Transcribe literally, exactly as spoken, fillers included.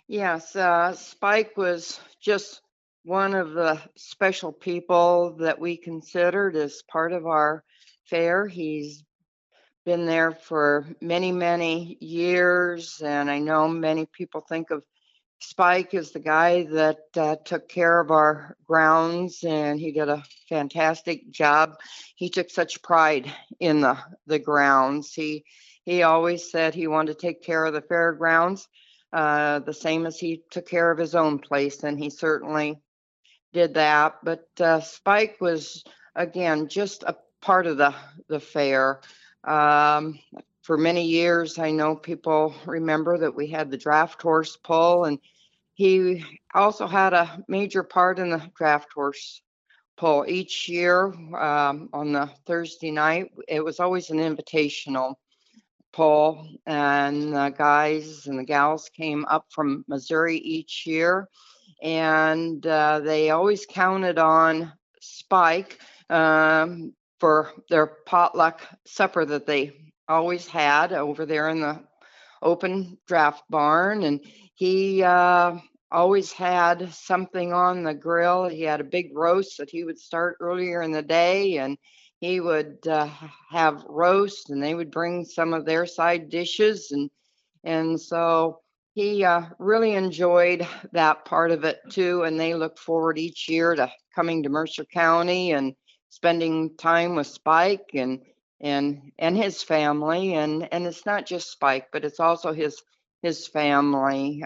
Yes, uh, Spike was just one of the special people that we considered as part of our fair. He's been there for many, many years, and I know many people think of Spike as the guy that uh, took care of our grounds, and he did a fantastic job. He took such pride in the the grounds. He he always said he wanted to take care of the fairgrounds, uh, the same as he took care of his own place, and he certainly did that. But uh, Spike was again just a part of the the fair. Um, for many years, I know people remember that we had the draft horse pull, and he also had a major part in the draft horse pull each year um, on the Thursday night. It was always an invitational pull, and the guys and the gals came up from Missouri each year, and uh, they always counted on Spike um, for their potluck supper that they always had over there in the open draft barn. And he uh, always had something on the grill. He had a big roast that he would start earlier in the day, and he would uh, have roast, and they would bring some of their side dishes, and and so he uh, really enjoyed that part of it too. And they look forward each year to coming to Mercer County and spending time with Spike and and and his family. And and it's not just Spike, but it's also his his family.